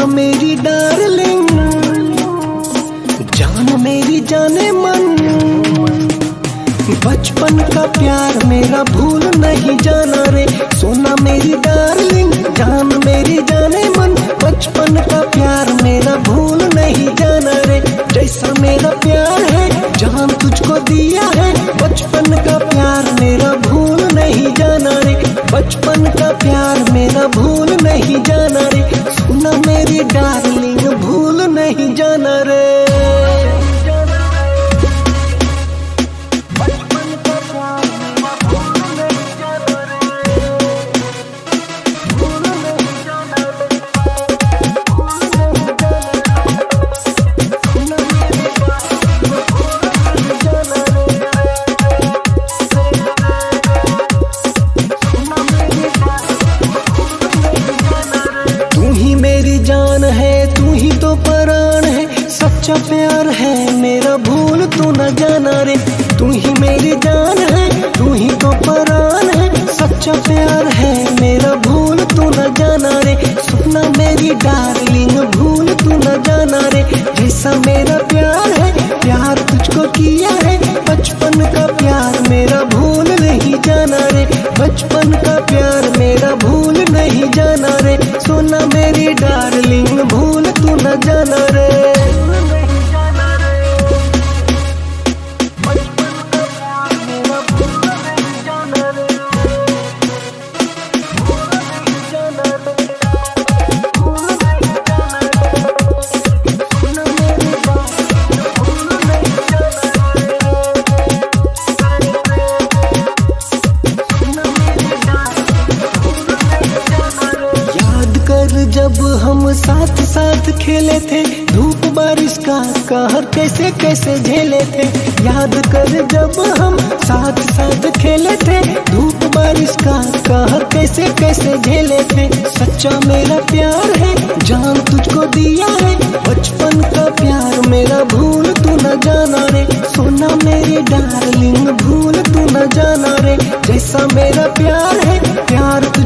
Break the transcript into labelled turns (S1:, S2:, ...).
S1: मेरी डार्लिंग, जान मेरी जाने मन, बचपन का प्यार मेरा भूल नहीं जाना रे। सोना मेरी डार्लिंग, जान मेरी जाने मन, बचपन का प्यार मेरा भूल नहीं जाना रे। जैसा मेरा प्यार है जान तुझको दिया है, बचपन का प्यार मेरा भूल नहीं जाना रे। बचपन का प्यार मेरा भूल नहीं जाना रे। सोना मेरी डार्लिंग, भूल नहीं जाना रे। जान है तू ही तो प्राण है, सच्चा प्यार है मेरा भूल तू न जाना रे। तू ही मेरी जान है, तू ही तो प्राण है, सच्चा प्यार है मेरा भूल तू न जाना रे। सुना मेरी डार्लिंग, भूल तू न जाना रे। जैसा मेरा प्यार है प्यार तुझको किया है, बचपन का प्यार मेरा भूल नहीं जाना रे। बचपन का प्यार मेरा भूल नहीं जाना रे। सोना मेरी डार्लिंग, भूल तू न जाना रे। जब हम साथ साथ खेले थे, धूप बारिश का कहर कैसे कैसे झेले थे। याद कर जब हम साथ साथ खेले थे, धूप बारिश का कहर कैसे कैसे झेले थे। सच्चा मेरा प्यार है जान तुझको दिया है, बचपन का प्यार मेरा भूल तू न जाना रे। सोना मेरी डार्लिंग, भूल तू न जाना रे। जैसा मेरा प्यार है प्यार